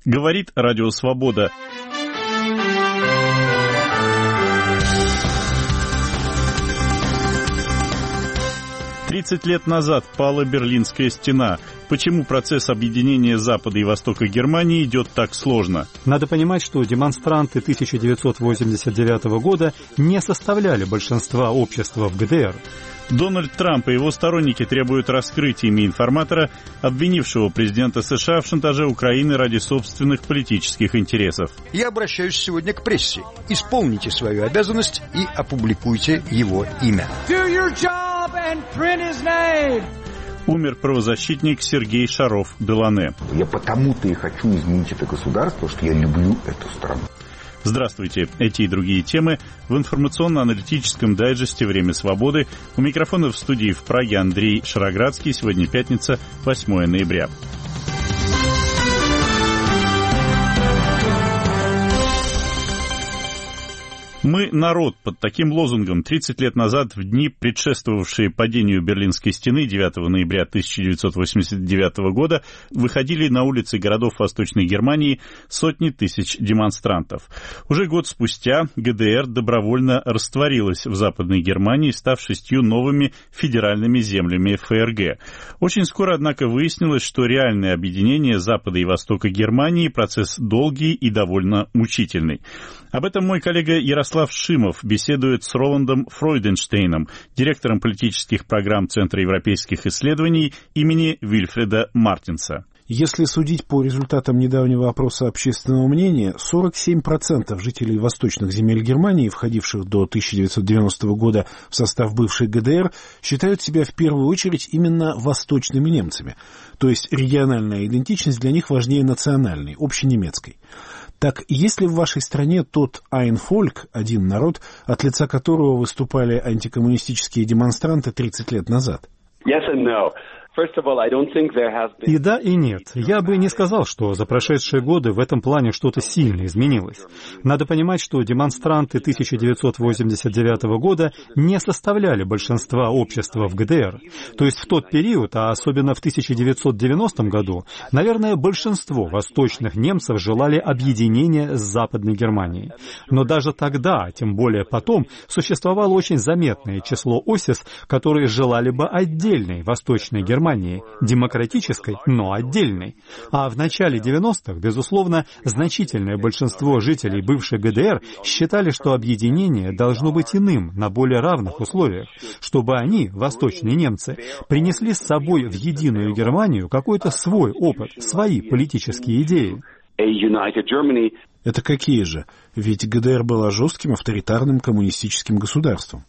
Говорит Радио Свобода. «30 лет назад пала Берлинская стена. Почему процесс объединения Запада и Востока Германии идет так сложно?» Надо понимать, что демонстранты 1989 года не составляли большинства общества в ГДР. Дональд Трамп и его сторонники требуют раскрытия имя информатора, обвинившего президента США в шантаже Украины ради собственных политических интересов. Я обращаюсь сегодня к прессе. Исполните свою обязанность и опубликуйте его имя. Умер правозащитник Сергей Шаров-Делане. Я потому-то и хочу изменить это государство, что я люблю эту страну. Здравствуйте. Эти и другие темы в информационно-аналитическом дайджесте «Время свободы». У микрофона в студии в Праге Андрей Шароградский. Сегодня пятница, 8 ноября. «Мы народ» под таким лозунгом 30 лет назад, в дни, предшествовавшие падению Берлинской стены 9 ноября 1989 года, выходили на улицы городов Восточной Германии сотни тысяч демонстрантов. Уже год спустя ГДР добровольно растворилась в Западной Германии, став 6 новыми федеральными землями ФРГ. Очень скоро, однако, выяснилось, что реальное объединение Запада и Востока Германии – процесс долгий и довольно мучительный. Об этом мой коллега Ярослав Шимов беседует с Роландом Фройденштейном, директором политических программ Центра европейских исследований имени Вильфреда Мартинса. Если судить по результатам недавнего опроса общественного мнения, 47% жителей восточных земель Германии, входивших до 1990 года в состав бывшей ГДР, считают себя в первую очередь именно восточными немцами. То есть региональная идентичность для них важнее национальной, общенемецкой. Так, есть ли в вашей стране тот «ein Volk», один народ, от лица которого выступали антикоммунистические демонстранты 30 лет назад? Yes and no. И да, и нет. Я бы не сказал, что за прошедшие годы в этом плане что-то сильно изменилось. Надо понимать, что демонстранты 1989 года не составляли большинства общества в ГДР. То есть в тот период, а особенно в 1990 году, наверное, большинство восточных немцев желали объединения с Западной Германией. Но даже тогда, тем более потом, существовало очень заметное число осис, которые желали бы отдельной Восточной Германии, демократической, но отдельной. А в начале 90-х, безусловно, значительное большинство жителей бывшей ГДР считали, что объединение должно быть иным, на более равных условиях, чтобы они, восточные немцы, принесли с собой в единую Германию какой-то свой опыт, свои политические идеи. Это какие же? Ведь ГДР была жестким авторитарным коммунистическим государством.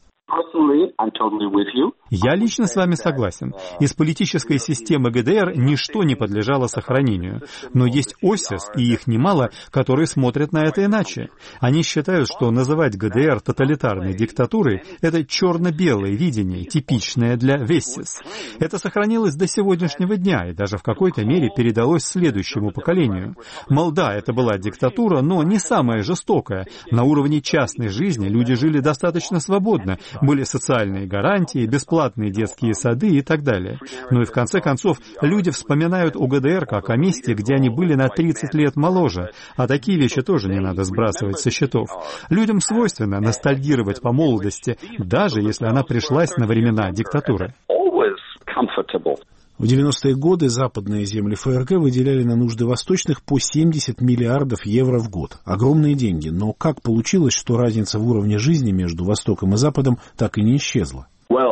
Я лично с вами согласен. Из политической системы ГДР ничто не подлежало сохранению. Но есть ОСИС, и их немало, которые смотрят на это иначе. Они считают, что называть ГДР тоталитарной диктатурой – это черно-белое видение, типичное для ВЕССИС. Это сохранилось до сегодняшнего дня и даже в какой-то мере передалось следующему поколению. Мол, да, это была диктатура, но не самая жестокая. На уровне частной жизни люди жили достаточно свободно, были социальные гарантии, бесплатные детские сады и так далее. Ну и в конце концов, люди вспоминают о ГДР как о месте, где они были на 30 лет моложе, а такие вещи тоже не надо сбрасывать со счетов. Людям свойственно ностальгировать по молодости, даже если она пришлась на времена диктатуры. В 90-е годы западные земли ФРГ выделяли на нужды восточных по 70 миллиардов евро в год. Огромные деньги, но как получилось, что разница в уровне жизни между Востоком и Западом так и не исчезла?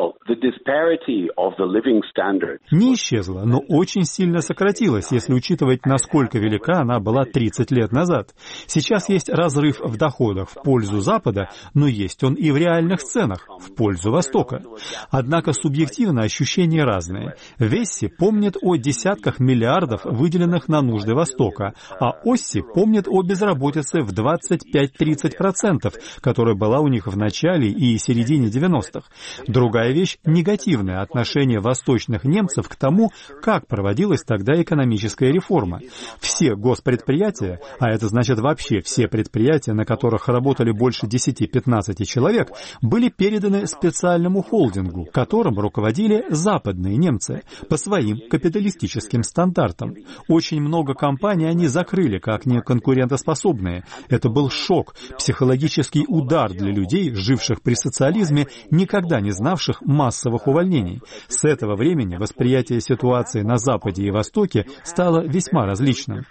Не исчезла, но очень сильно сократилась, если учитывать, насколько велика она была 30 лет назад. Сейчас есть разрыв в доходах в пользу Запада, но есть он и в реальных ценах в пользу Востока. Однако субъективно ощущения разные. Весси помнит о десятках миллиардов, выделенных на нужды Востока, а Осси помнит о безработице в 25-30%, которая была у них в начале и середине 90-х. Другая вещь негативное отношение восточных немцев к тому, как проводилась тогда экономическая реформа. Все госпредприятия, а это значит вообще все предприятия, на которых работали больше 10-15 человек, были переданы специальному холдингу, которым руководили западные немцы по своим капиталистическим стандартам. Очень много компаний они закрыли как неконкурентоспособные. Это был шок, психологический удар для людей, живших при социализме, никогда не знавших массовых увольнений. С этого времени восприятие ситуации на Западе и Востоке стало весьма различным.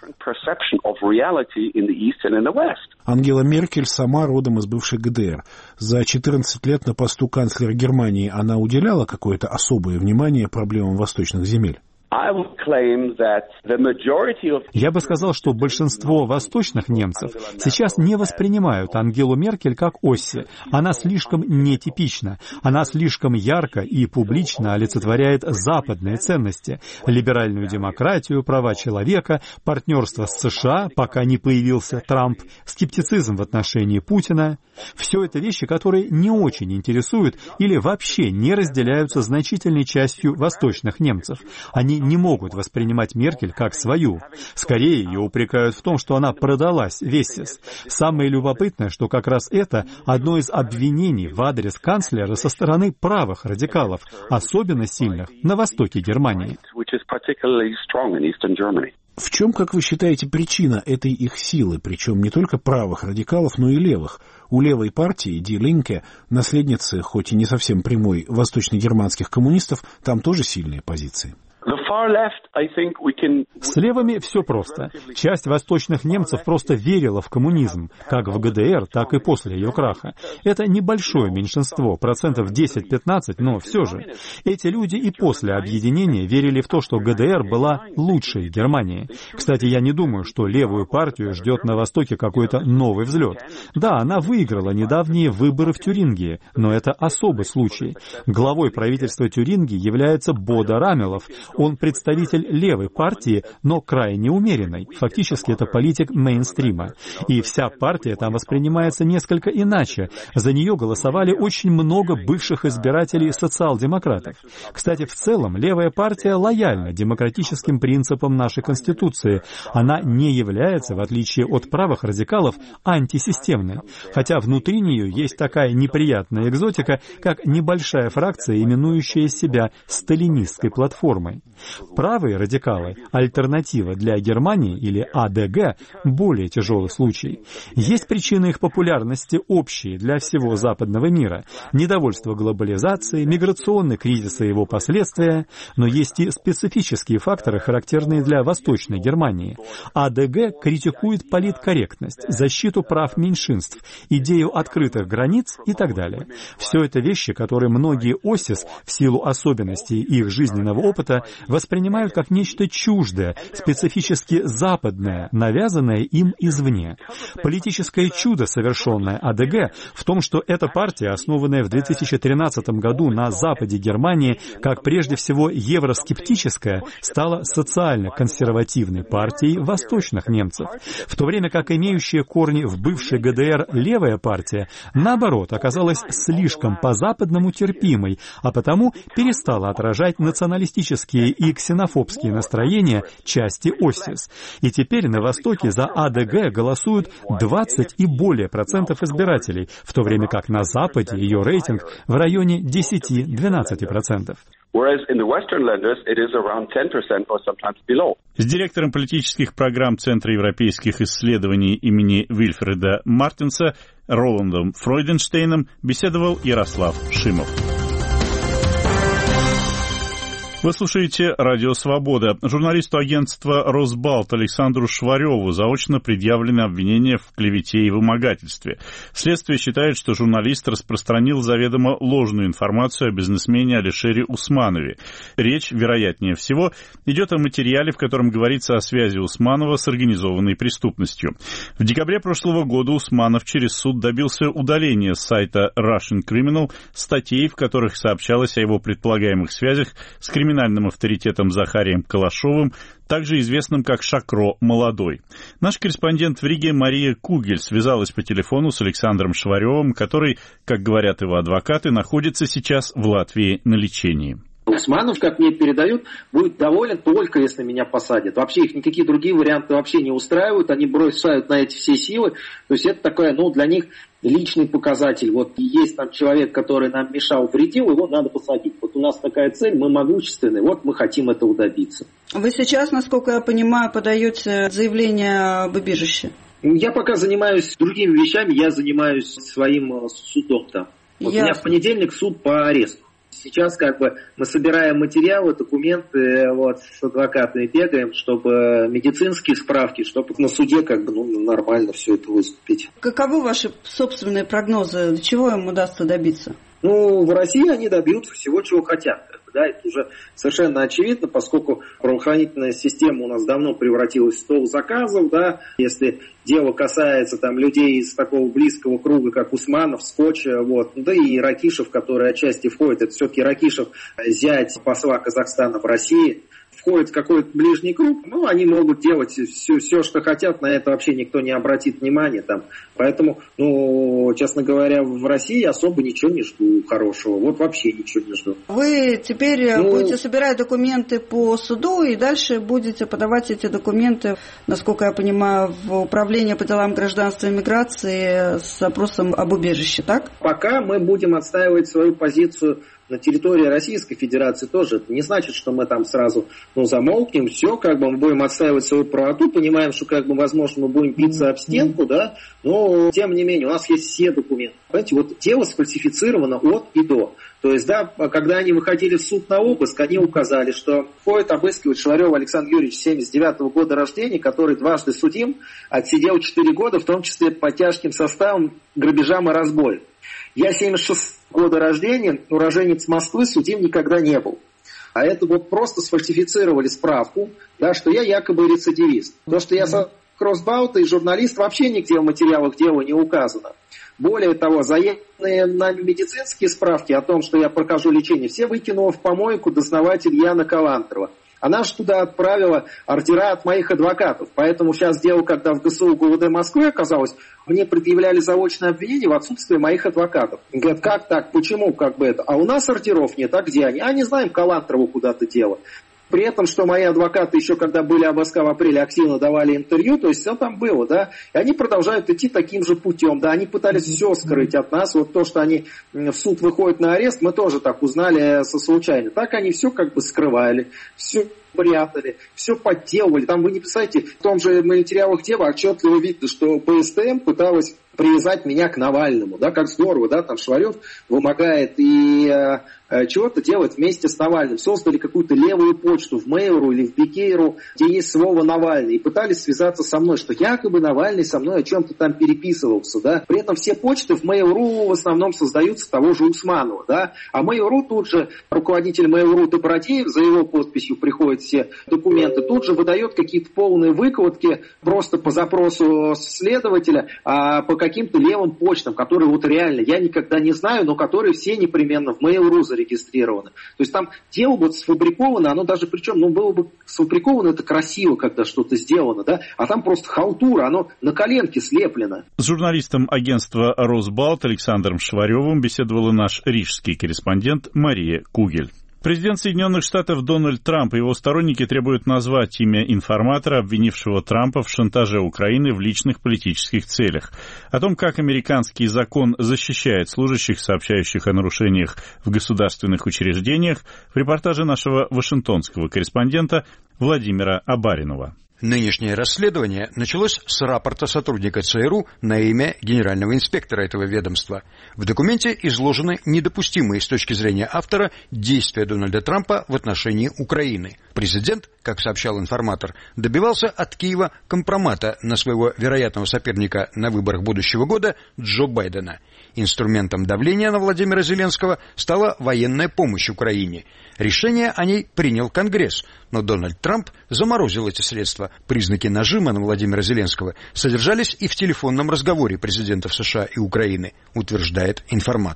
Ангела Меркель сама родом из бывшей ГДР. За 14 лет на посту канцлера Германии она уделяла какое-то особое внимание проблемам восточных земель? Я бы сказал, что большинство восточных немцев сейчас не воспринимают Ангелу Меркель как Осси. Она слишком нетипична. Она слишком ярко и публично олицетворяет западные ценности. Либеральную демократию, права человека, партнерство с США, пока не появился Трамп, скептицизм в отношении Путина. Все это вещи, которые не очень интересуют или вообще не разделяются значительной частью восточных немцев. Они не могут воспринимать Меркель как свою. Скорее, ее упрекают в том, что она продалась Вестис. Самое любопытное, что как раз это одно из обвинений в адрес канцлера со стороны правых радикалов, особенно сильных на востоке Германии. В чем, как вы считаете, причина этой их силы, причем не только правых радикалов, но и левых? У левой партии, Die Linke, наследницы, хоть и не совсем прямой, восточно-германских коммунистов, там тоже сильные позиции. С левыми все просто. Часть восточных немцев просто верила в коммунизм, как в ГДР, так и после ее краха. Это небольшое меньшинство, 10-15%, но все же. Эти люди и после объединения верили в то, что ГДР была лучшей Германии. Кстати, я не думаю, что левую партию ждет на Востоке какой-то новый взлет. Да, она выиграла недавние выборы в Тюрингии, но это особый случай. Главой правительства Тюрингии является Бодо Рамелов. Он представитель левой партии, но крайне умеренной. Фактически это политик мейнстрима. И вся партия там воспринимается несколько иначе. За нее голосовали очень много бывших избирателей социал-демократов. Кстати, в целом, левая партия лояльна демократическим принципам нашей Конституции. Она не является, в отличие от правых радикалов, антисистемной. Хотя внутри нее есть такая неприятная экзотика, как небольшая фракция, именующая себя сталинистской платформой. Правые радикалы, альтернатива для Германии или АДГ, более тяжелый случай. Есть причины их популярности общие для всего западного мира. Недовольство глобализацией, миграционный кризис и его последствия, но есть и специфические факторы, характерные для Восточной Германии. АДГ критикует политкорректность, защиту прав меньшинств, идею открытых границ и так далее. Все это вещи, которые многие ОСИС в силу особенностей их жизненного опыта воспринимают как нечто чуждое, специфически западное, навязанное им извне. Политическое чудо, совершенное АДГ, в том, что эта партия, основанная в 2013 году на западе Германии, как прежде всего евроскептическая, стала социально-консервативной партией восточных немцев, в то время как имеющая корни в бывшей ГДР левая партия, наоборот, оказалась слишком по-западному терпимой, а потому перестала отражать националистические и ксенофобские настроения части ОСИС. И теперь на Востоке за АДГ голосуют 20 и более процентов избирателей, в то время как на Западе ее рейтинг в районе 10-12%. С директором политических программ Центра европейских исследований имени Вильфреда Мартенса Роландом Фройденштейном беседовал Ярослав Шимов. Вы слушаете «Радио Свобода». Журналисту агентства «Росбалт» Александру Швареву заочно предъявлены обвинения в клевете и вымогательстве. Следствие считает, что журналист распространил заведомо ложную информацию о бизнесмене Алишере Усманове. Речь, вероятнее всего, идет о материале, в котором говорится о связи Усманова с организованной преступностью. В декабре прошлого года Усманов через суд добился удаления с сайта Russian Criminal статей, в которых сообщалось о его предполагаемых связях с криминальными криминальным авторитетом Захарием Калашовым, также известным как Шакро Молодой. Наш корреспондент в Риге Мария Кугель связалась по телефону с Александром Шваревым, который, как говорят его адвокаты, находится сейчас в Латвии на лечении. Усманов, как мне передают, будет доволен только если меня посадят. Вообще их никакие другие варианты вообще не устраивают, они бросают на эти все силы. То есть это такое, для них личный показатель. Вот есть там человек, который нам мешал, вредил, его надо посадить. Вот у нас такая цель, мы могущественны, вот мы хотим этого добиться. Вы сейчас, насколько я понимаю, подаете заявление об убежище? Я пока занимаюсь другими вещами, я занимаюсь своим судом-то. Вот у меня в понедельник суд по аресту. Сейчас мы собираем материалы, документы, с адвокатами бегаем, чтобы медицинские справки, чтобы на суде нормально все это выступить. Каковы ваши собственные прогнозы? Чего им удастся добиться? В России они добьются всего, чего хотят. Это уже совершенно очевидно, поскольку правоохранительная система у нас давно превратилась в стол заказов. Если дело касается людей из такого близкого круга, как Усманов, Скотч, да и Ракишев, который отчасти входит, это все-таки Ракишев, зять посла Казахстана в России, входит в какой-то ближний круг, они могут делать все, что хотят, на это вообще никто не обратит внимания. Поэтому, честно говоря, в России особо ничего не жду хорошего. Вообще ничего не жду. Вы теперь будете собирать документы по суду и дальше будете подавать эти документы, насколько я понимаю, в управление по делам гражданства и миграции с запросом об убежище, так? Пока мы будем отстаивать свою позицию на территории Российской Федерации тоже. Это не значит, что мы там сразу замолкнем, все, мы будем отстаивать свою правоту, понимаем, что возможно мы будем биться об стенку, но тем не менее у нас есть все документы. Понимаете, дело сфальсифицировано от и до. То есть, когда они выходили в суд на обыск, они указали, что ходит обыскивать Шварёва Александр Юрьевич 79-го года рождения, который дважды судим, отсидел 4 года, в том числе по тяжким составам, грабежам и разбоям. Я 76-го года рождения, уроженец Москвы, судим никогда не был. А это просто сфальсифицировали справку, что я якобы рецидивист. То, что я кроссбаута и журналист, вообще нигде в материалах дела не указано. Более того, заявленные нами медицинские справки о том, что я прохожу лечение, все выкинула в помойку дознаватель Яна Калантрова. Она же туда отправила ордера от моих адвокатов. Поэтому сейчас дело, когда в ГСУ ГУВД Москвы оказалось, мне предъявляли заочное обвинение в отсутствии моих адвокатов. Говорят, как так, почему, это? А у нас ордеров нет, а где они? А не знаем, Калантрову куда-то дело. При этом, что мои адвокаты еще, когда были обыска в апреле, активно давали интервью, то есть все там было, и они продолжают идти таким же путем, они пытались все скрыть от нас, то, что они в суд выходят на арест, мы тоже так узнали случайно, так они все скрывали, все прятали, все подделывали, вы не представляете, в том же материалах дела отчетливо видно, что ПСТМ пыталась привязать меня к Навальному, как здорово, Шварёв вымогает и чего-то делать вместе с Навальным. Создали какую-то левую почту в Mail.ru или в Бикейру, где есть слово Навальный, и пытались связаться со мной, что якобы Навальный со мной о чем-то там переписывался, При этом все почты в Mail.ru в основном создаются того же Усманова, А Mail.ru тут же, руководитель Mail.ru Добродеев, за его подписью приходят все документы, тут же выдает какие-то полные выкладки просто по запросу следователя, по каким-то левым почтам, которые реально я никогда не знаю, но которые все непременно в Mail.ru зарегистрированы. То есть там дело сфабриковано, оно даже причем, было бы сфабриковано, это красиво, когда что-то сделано, а там просто халтура, оно на коленке слеплено. С журналистом агентства «Росбалт» Александром Шварёвым беседовал наш рижский корреспондент Мария Кугель. Президент Соединенных Штатов Дональд Трамп и его сторонники требуют назвать имя информатора, обвинившего Трампа в шантаже Украины в личных политических целях. О том, как американский закон защищает служащих, сообщающих о нарушениях в государственных учреждениях, в репортаже нашего вашингтонского корреспондента Владимира Абаринова. Нынешнее расследование началось с рапорта сотрудника ЦРУ на имя генерального инспектора этого ведомства. В документе изложены недопустимые с точки зрения автора действия Дональда Трампа в отношении Украины. Президент, как сообщал информатор, добивался от Киева компромата на своего вероятного соперника на выборах будущего года Джо Байдена. Инструментом давления на Владимира Зеленского стала военная помощь Украине. Решение о ней принял Конгресс, но Дональд Трамп заморозил эти средства. Признаки нажима на Владимира Зеленского содержались и в телефонном разговоре президентов США и Украины, утверждает информатор.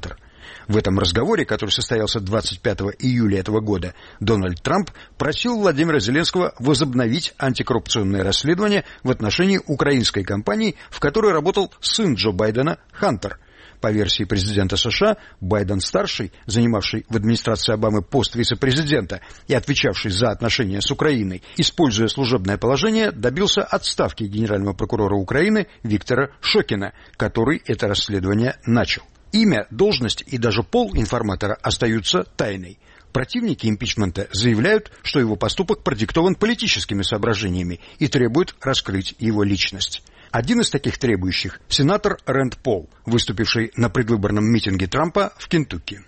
В этом разговоре, который состоялся 25 июля этого года, Дональд Трамп просил Владимира Зеленского возобновить антикоррупционное расследование в отношении украинской компании, в которой работал сын Джо Байдена, Хантер. По версии президента США, Байден-старший, занимавший в администрации Обамы пост вице-президента и отвечавший за отношения с Украиной, используя служебное положение, добился отставки генерального прокурора Украины Виктора Шокина, который это расследование начал. Имя, должность и даже пол информатора остаются тайной. Противники импичмента заявляют, что его поступок продиктован политическими соображениями и требуют раскрыть его личность. Один из таких требующих – сенатор Рэнд Пол, выступивший на предвыборном митинге Трампа в Кентукки.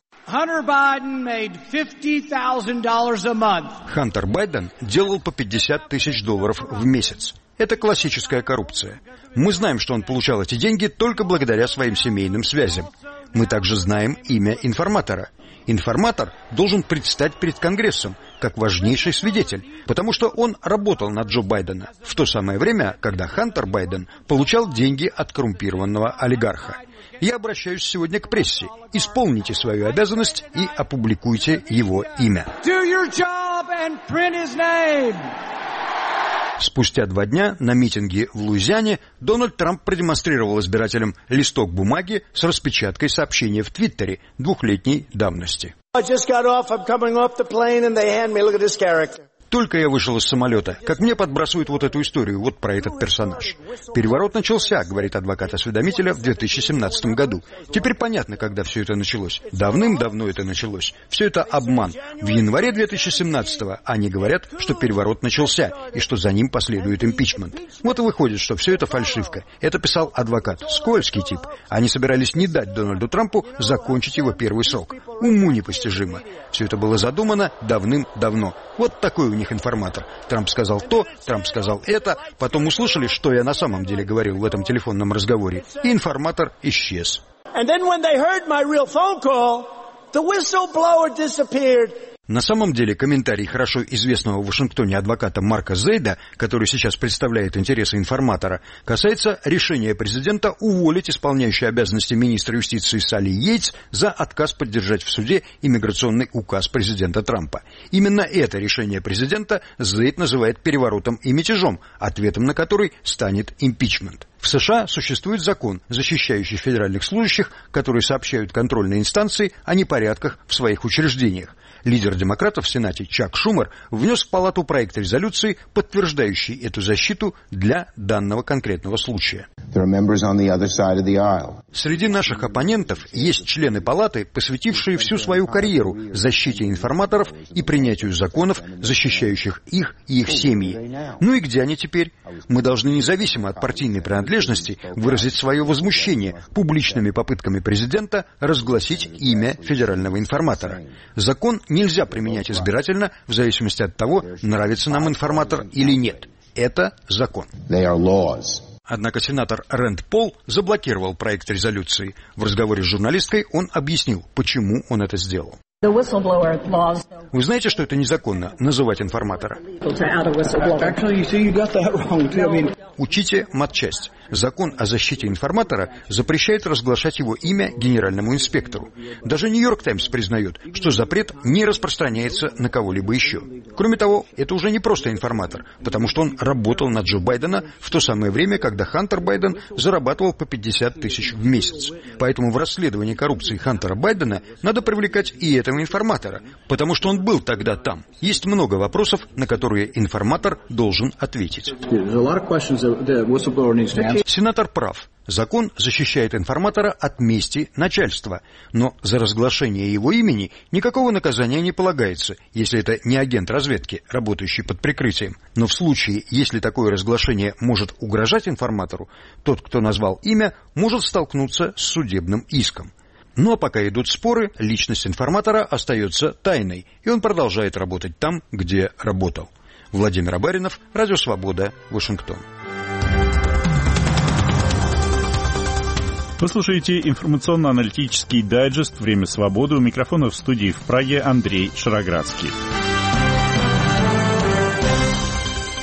Хантер Байден делал по $50,000 в месяц. Это классическая коррупция. Мы знаем, что он получал эти деньги только благодаря своим семейным связям. Мы также знаем имя информатора. Информатор должен предстать перед Конгрессом как важнейший свидетель, потому что он работал на Джо Байдена в то самое время, когда Хантер Байден получал деньги от коррумпированного олигарха. Я обращаюсь сегодня к прессе. Исполните свою обязанность и опубликуйте его имя. Спустя 2 дня на митинге в Луизиане Дональд Трамп продемонстрировал избирателям листок бумаги с распечаткой сообщения в Твиттере 2-летней давности. Только я вышел из самолета, как мне подбрасывают вот эту историю, вот про этот персонаж. Переворот начался, говорит адвокат-осведомителя, в 2017 году. Теперь понятно, когда все это началось. Давным-давно это началось. Все это обман. В январе 2017-го они говорят, что переворот начался, и что за ним последует импичмент. Вот и выходит, что все это фальшивка. Это писал адвокат. Скользкий тип. Они собирались не дать Дональду Трампу закончить его первый срок. Уму непостижимо. Все это было задумано давным-давно. Вот такой у них информатор. Трамп сказал то, Трамп сказал это, потом услышали, что я на самом деле говорил в этом телефонном разговоре, и информатор исчез. На самом деле, комментарий хорошо известного в Вашингтоне адвоката Марка Зейда, который сейчас представляет интересы информатора, касается решения президента уволить исполняющую обязанности министра юстиции Салли Йейтс за отказ поддержать в суде иммиграционный указ президента Трампа. Именно это решение президента Зейд называет переворотом и мятежом, ответом на который станет импичмент. В США существует закон, защищающий федеральных служащих, которые сообщают контрольной инстанции о непорядках в своих учреждениях. Лидер демократов в Сенате Чак Шумер внес в Палату проект резолюции, подтверждающий эту защиту для данного конкретного случая. Среди наших оппонентов есть члены Палаты, посвятившие всю свою карьеру защите информаторов и принятию законов, защищающих их и их семьи. Ну и где они теперь? Мы должны независимо от партийной принадлежности выразить свое возмущение публичными попытками президента разгласить имя федерального информатора. Закон нельзя применять избирательно в зависимости от того, нравится нам информатор или нет. Это закон. Однако сенатор Рэнд Пол заблокировал проект резолюции. В разговоре с журналисткой он объяснил, почему он это сделал. Вы знаете, что это незаконно — называть информатора? Учите матчасть. Закон о защите информатора запрещает разглашать его имя генеральному инспектору. Даже Нью-Йорк Таймс признает, что запрет не распространяется на кого-либо еще. Кроме того, это уже не просто информатор, потому что он работал на Джо Байдена в то самое время, когда Хантер Байден зарабатывал по 50 тысяч в месяц. Поэтому в расследовании коррупции Хантера Байдена надо привлекать и этого информатора, потому что он был тогда там. Есть много вопросов, на которые информатор должен ответить. Сенатор прав. Закон защищает информатора от мести начальства, но за разглашение его имени никакого наказания не полагается, если это не агент разведки, работающий под прикрытием. Но в случае, если такое разглашение может угрожать информатору, тот, кто назвал имя, может столкнуться с судебным иском. Ну а пока идут споры, личность информатора остается тайной, и он продолжает работать там, где работал. Владимир Абаринов, Радио Свобода, Вашингтон. Вы слушаете информационно-аналитический дайджест «Время свободы». У микрофона в студии в Праге Андрей Шароградский.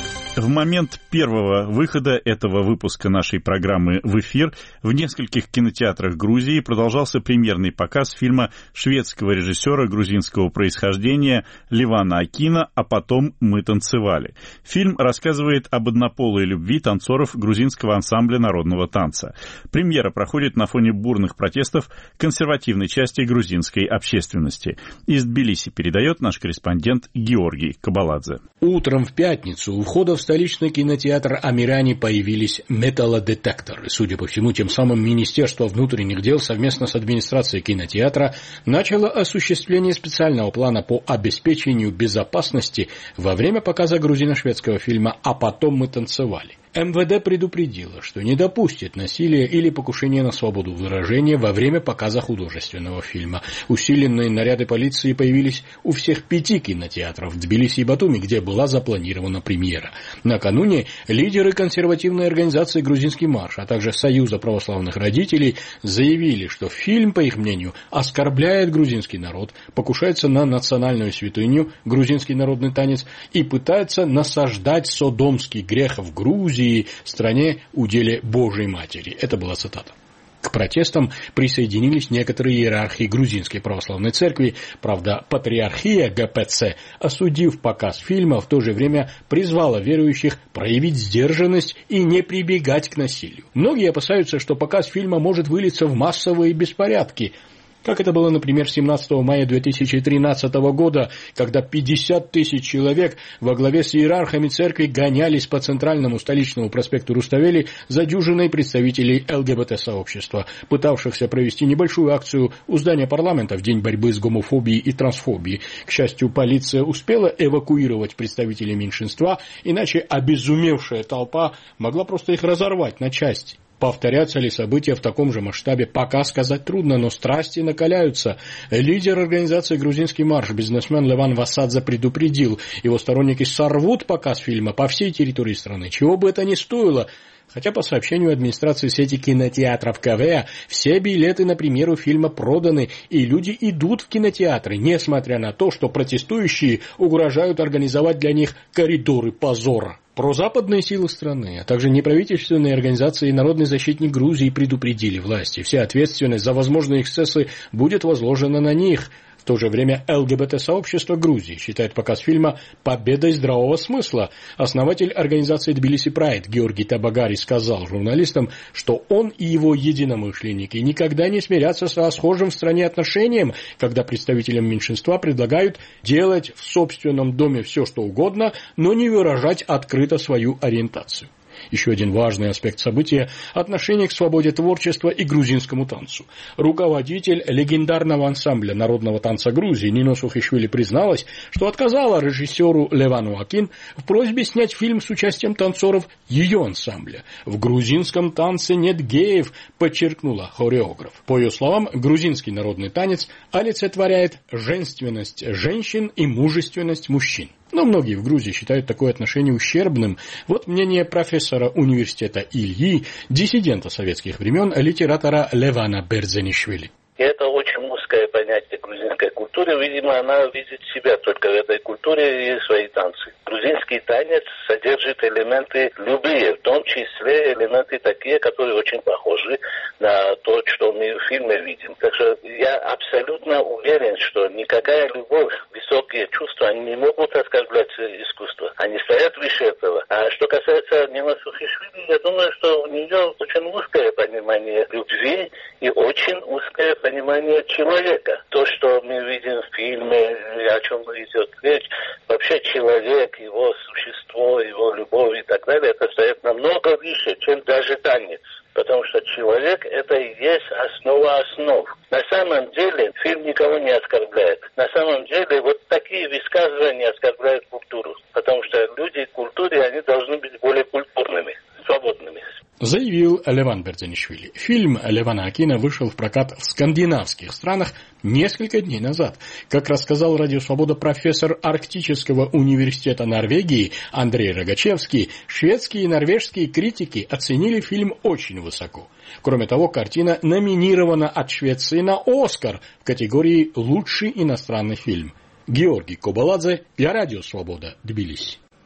В момент первого выхода этого выпуска нашей программы в эфир в нескольких кинотеатрах Грузии продолжался премьерный показ фильма шведского режиссера грузинского происхождения Левана Акина «А потом мы танцевали». Фильм рассказывает об однополой любви танцоров грузинского ансамбля народного танца. Премьера проходит на фоне бурных протестов консервативной части грузинской общественности. Из Тбилиси передает наш корреспондент Георгий Кабаладзе. Утром в пятницу у входа в столичный кинотеатр «Амирани» появились металлодетекторы. Судя по всему, тем самым Министерство внутренних дел совместно с администрацией кинотеатра начало осуществление специального плана по обеспечению безопасности во время показа грузино-шведского фильма «А потом мы танцевали». МВД предупредило, что не допустит насилия или покушения на свободу выражения во время показа художественного фильма. Усиленные наряды полиции появились у всех 5 кинотеатров в Тбилиси и Батуми, где была запланирована премьера. Накануне лидеры консервативной организации «Грузинский марш», а также Союза православных родителей заявили, что фильм, по их мнению, оскорбляет грузинский народ, покушается на национальную святыню, грузинский народный танец, и пытается насаждать содомский грех в Грузии, стране уделе Божьей Матери. Это была цитата. К протестам присоединились некоторые иерархи Грузинской православной церкви. Правда, патриархия ГПЦ, осудив показ фильма, в то же время призвала верующих проявить сдержанность и не прибегать к насилию. Многие опасаются, что показ фильма может вылиться в массовые беспорядки, как это было, например, 17 мая 2013 года, когда 50 тысяч человек во главе с иерархами церкви гонялись по центральному столичному проспекту Руставели за дюжиной представителей ЛГБТ-сообщества, пытавшихся провести небольшую акцию у здания парламента в день борьбы с гомофобией и трансфобией. К счастью, полиция успела эвакуировать представителей меньшинства, иначе обезумевшая толпа могла просто их разорвать на части. Повторятся ли события в таком же масштабе, пока сказать трудно, но страсти накаляются. Лидер организации «Грузинский марш», бизнесмен Леван Васадзе, предупредил, его сторонники сорвут показ фильма по всей территории страны, чего бы это ни стоило. Хотя, по сообщению администрации сети кинотеатров КВ, все билеты на премьеру фильма проданы, и люди идут в кинотеатры, несмотря на то, что протестующие угрожают организовать для них коридоры позора. Прозападные силы страны, а также неправительственные организации и Народный защитник Грузии предупредили власти. Вся ответственность за возможные эксцессы будет возложена на них. В то же время ЛГБТ-сообщество Грузии считает показ фильма победой здравого смысла. Основатель организации Тбилиси Прайд Георгий Табагари сказал журналистам, что он и его единомышленники никогда не смирятся со схожим в стране отношением, когда представителям меньшинства предлагают делать в собственном доме все, что угодно, но не выражать открыто свою ориентацию. Еще один важный аспект события – отношение к свободе творчества и грузинскому танцу. Руководитель легендарного ансамбля народного танца Грузии Нино Сухишвили призналась, что отказала режиссеру Левану Акин в просьбе снять фильм с участием танцоров ее ансамбля. В грузинском танце нет геев, подчеркнула хореограф. По ее словам, грузинский народный танец олицетворяет женственность женщин и мужественность мужчин. Но многие в Грузии считают такое отношение ущербным. Вот мнение профессора университета Ильи, диссидента советских времен, литератора Левана Берзенишвили. Это очень узкое понятие грузинской культуры. Видимо, она видит себя только в этой культуре и свои танцы. Грузинский танец содержит элементы любые, в том числе элементы такие, которые очень похожи на то, что мы в фильме видим. Так что я абсолютно уверен, что никакая любовь, высокие чувства, они не могут оскорблять искусство. Они стоят выше этого. А что касается Нины Сухишвили, я думаю, что у нее очень узкое понимание любви и очень узкое понимание человека. То, что мы видим в фильме, о чем идет речь, вообще человек, его существо, его любовь и так далее, это стоит намного выше, чем даже танец. Потому что человек – это и есть основа основ. На самом деле фильм никого не оскорбляет. На самом деле вот такие высказывания оскорбляют культуру. Потому что люди в культуре, они должны быть более культурными, свободными. Заявил Леван Берзенишвили. Фильм Левана Акина вышел в прокат в скандинавских странах несколько дней назад. Как рассказал Радио Свобода профессор Арктического университета Норвегии Андрей Рогачевский, шведские и норвежские критики оценили фильм очень высоко. Кроме того, картина номинирована от Швеции на «Оскар» в категории «Лучший иностранный фильм». Георгий Кабаладзе для Радио Свобода, Тбилиси.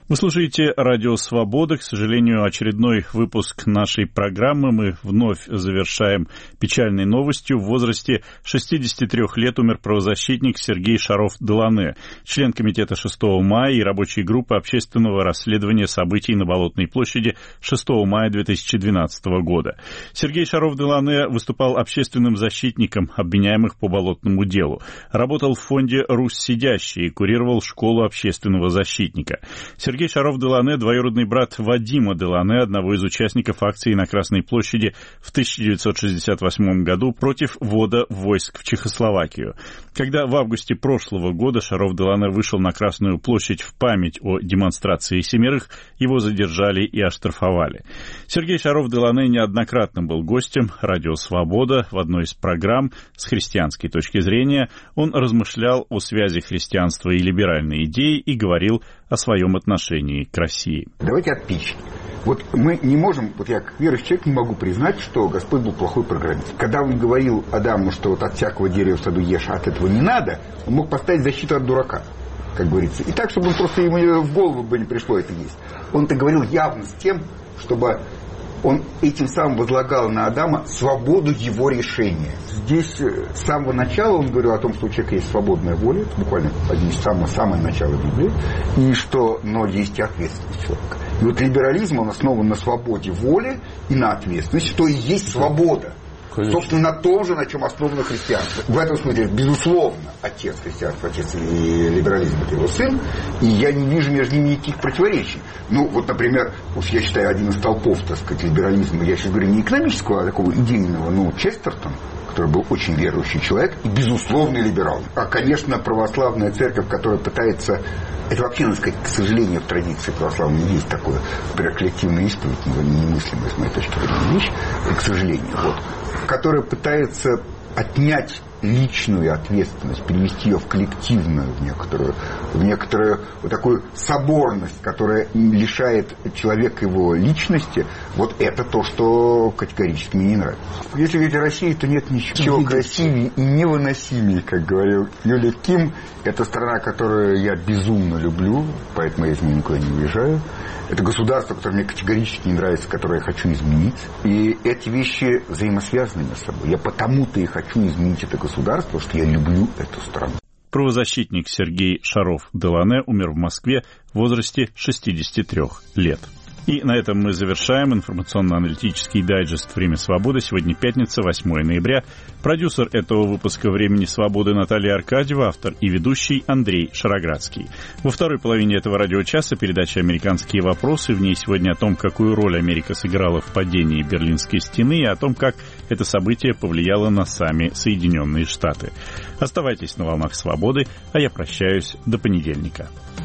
Вы слушаете «Радио Свобода». К сожалению, очередной выпуск нашей программы мы вновь завершаем печальной новостью. В возрасте 63 лет умер правозащитник Сергей Шаров-Делане, член комитета 6 мая и рабочей группы общественного расследования событий на Болотной площади 6 мая 2012 года. Сергей Шаров-Делане выступал общественным защитником обвиняемых по болотному делу. Работал в фонде «Русь сидящая» и курировал школу общественного защитника. Сергей Шаров-Делане — двоюродный брат Вадима Делане, одного из участников акции на Красной площади в 1968 году против ввода войск в Чехословакию. Когда в августе прошлого года Шаров-Делане вышел на Красную площадь в память о демонстрации семерых, его задержали и оштрафовали. Сергей Шаров-Делане неоднократно был гостем «Радио Свобода». В одной из программ с христианской точки зрения он размышлял о связи христианства и либеральной идеи и говорил о своем отношении к России. Давайте от пищи. Вот мы не можем, вот я как верующий человек не могу признать, что Господь был плохой программист. Когда он говорил Адаму, что вот от всякого дерева в саду ешь, а от этого не надо, он мог поставить защиту от дурака, как говорится. И так, чтобы он просто ему в голову бы не пришло это есть. Он-то говорил явно с тем, чтобы он этим самым возлагал на Адама свободу его решения. Здесь с самого начала он говорил о том, что у человека есть свободная воля, это буквально одно из самое начало Библии, и что, но есть и ответственность человека. И вот либерализм, он основан на свободе воли и на ответственности, что и есть свобода. Конечно. Собственно, на том же, на чем основано христианство. В этом смысле, безусловно, отец христианства, отец и либерализма — это его сын, и я не вижу между ними никаких противоречий. Ну, вот, например, я считаю, один из столпов, так сказать, либерализма, я сейчас говорю не экономического, а такого идейного, ну, Честертон, который был очень верующий человек и безусловный либерал. А, конечно, православная церковь, которая пытается... Это вообще, надо сказать, к сожалению, в традиции православной есть такое, например, коллективная исповедь, немыслимая, с моей точки зрения, вещь, к сожалению, вот, которая пытается отнять личную ответственность, перевести ее в коллективную, в некоторую вот такую соборность, которая лишает человека его личности. Вот это то, что категорически мне не нравится. Если говорить о России, то нет ничего красивее и невыносимее, как говорил Юлия Ким. Это страна, которую я безумно люблю, поэтому я из нее никуда не уезжаю. Это государство, которое мне категорически не нравится, которое я хочу изменить. И эти вещи взаимосвязаны между собой. Я потому-то и хочу изменить это государство, что я люблю эту страну. Правозащитник Сергей Шаров-Делане умер в Москве в возрасте 63 лет. И на этом мы завершаем информационно-аналитический дайджест «Время свободы». Сегодня пятница, 8 ноября. Продюсер этого выпуска «Времени свободы» Наталья Аркадьева, автор и ведущий Андрей Шароградский. Во второй половине этого радиочаса передача «Американские вопросы». В ней сегодня о том, какую роль Америка сыграла в падении Берлинской стены и о том, как это событие повлияло на сами Соединенные Штаты. Оставайтесь на волнах свободы, а я прощаюсь до понедельника.